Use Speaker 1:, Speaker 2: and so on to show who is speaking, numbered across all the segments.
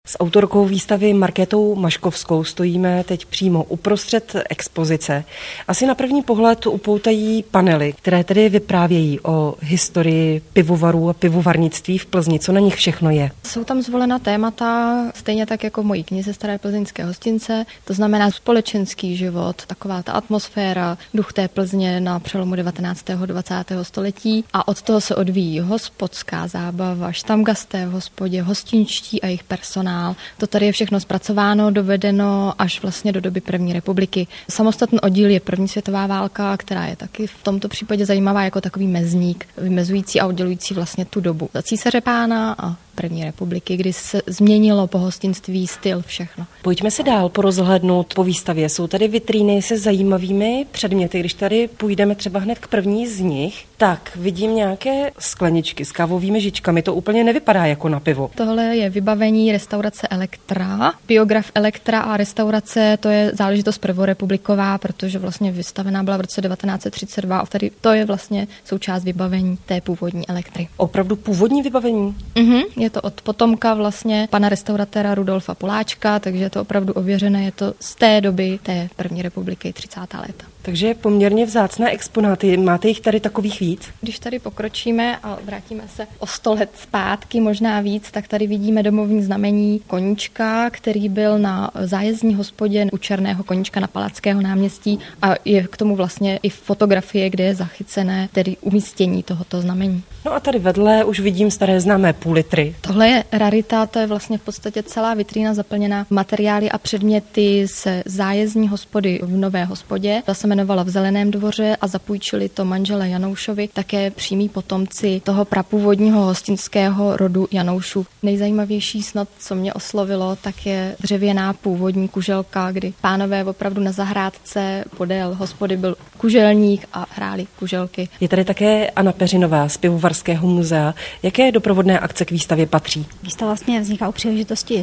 Speaker 1: S autorkou výstavy Markétou Maškovskou stojíme teď přímo uprostřed expozice. Asi na první pohled upoutají panely, které tedy vyprávějí o historii pivovarů a pivovarnictví v Plzni. Co na nich všechno je?
Speaker 2: Jsou tam zvolena témata, stejně tak jako v mojí knize Staré plzeňské hostince, to znamená společenský život, taková ta atmosféra, duch té Plzně na přelomu 19. a 20. století a od toho se odvíjí hospodská zábava, štamgasté v hospodě, hostinští a jejich personál. To tady je všechno zpracováno, dovedeno až vlastně do doby první republiky. Samostatný oddíl je první světová válka, která je taky v tomto případě zajímavá jako takový mezník, vymezující a oddělující vlastně tu dobu za císaře pána a první republiky, kdy se změnilo pohostinství, styl, všechno.
Speaker 1: Pojďme se dál porozhlédnout po výstavě. Jsou tady vitríny se zajímavými předměty. Když tady půjdeme třeba hned k první z nich, tak vidím nějaké skleničky s kávovými žičkami. To úplně nevypadá jako na pivo.
Speaker 2: Tohle je vybavení restaurace Elektra. Biograf Elektra a restaurace, to je záležitost prvorepubliková, protože vlastně vystavená byla v roce 1932 a tady to je vlastně součást vybavení té původní Elektry.
Speaker 1: Opravdu původní vybavení?
Speaker 2: Je to od potomka vlastně pana restauratéra Rudolfa Poláčka, takže je to opravdu ověřené, je to z té doby té první republiky 30. léta.
Speaker 1: Takže poměrně vzácné exponáty. Máte jich tady takových víc?
Speaker 2: Když tady pokročíme a vrátíme se o 100 let zpátky, možná víc, tak tady vidíme domovní znamení koníčka, který byl na zájezdní hospodě u Černého koníčka na Palackého náměstí a je k tomu vlastně i fotografie, kde je zachycené tedy umístění tohoto znamení.
Speaker 1: No a tady vedle už vidím staré známé půl litry.
Speaker 2: Tohle je rarita, to je vlastně v podstatě celá vitrína zaplněná materiály a předměty se zájezdní hospody v Nové hospodě. Ta se jmenovala V Zeleném dvoře a zapůjčili to manžele Janoušovi, také přímí potomci toho prapůvodního hostinského rodu Janoušů. Nejzajímavější snad, co mě oslovilo, tak je dřevěná původní kuželka, kdy pánové opravdu na zahrádce podél hospody byl kuželník a hráli kuželky.
Speaker 1: Je tady také Anna Peřinová z Pivovarského muzea. Jaké doprovodné akce k výstavě patří?
Speaker 3: Výstava vlastně vzniká u příležitosti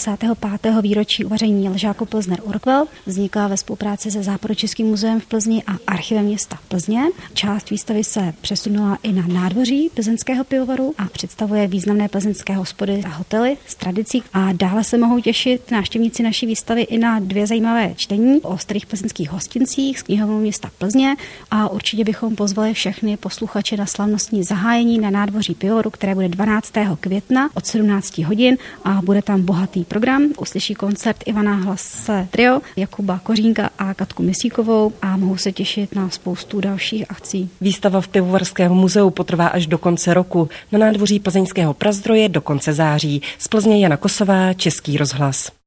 Speaker 3: 175. výročí uvaření ležáku Pilsner Urquell. Vzniká ve spolupráci se Západočeským muzeem v Plzni a archivem města Plzně. Část výstavy se přesunula i na nádvoří plzeňského pivovaru a představuje významné plzeňské hospody a hotely s tradicí. A dále se mohou těšit návštěvníci naší výstavy i na 2 zajímavé čtení o starých plzeňských hostincích z knihovny města Plzně a určitě bychom pozvali všechny posluchače na slavnostní zahájení na nádvoří pivovaru, které bude 12. května od 17 hodin a bude tam bohatý program. Uslyší koncert Ivana Hlase Trio, Jakuba Kořínka a Katku Misíkovou a mohou se těšit na spoustu dalších akcí.
Speaker 1: Výstava v Pivovarském muzeu potrvá až do konce roku. Na nádvoří plzeňského Prazdroje do konce září. Z Plzně Jana Kosová, Český rozhlas.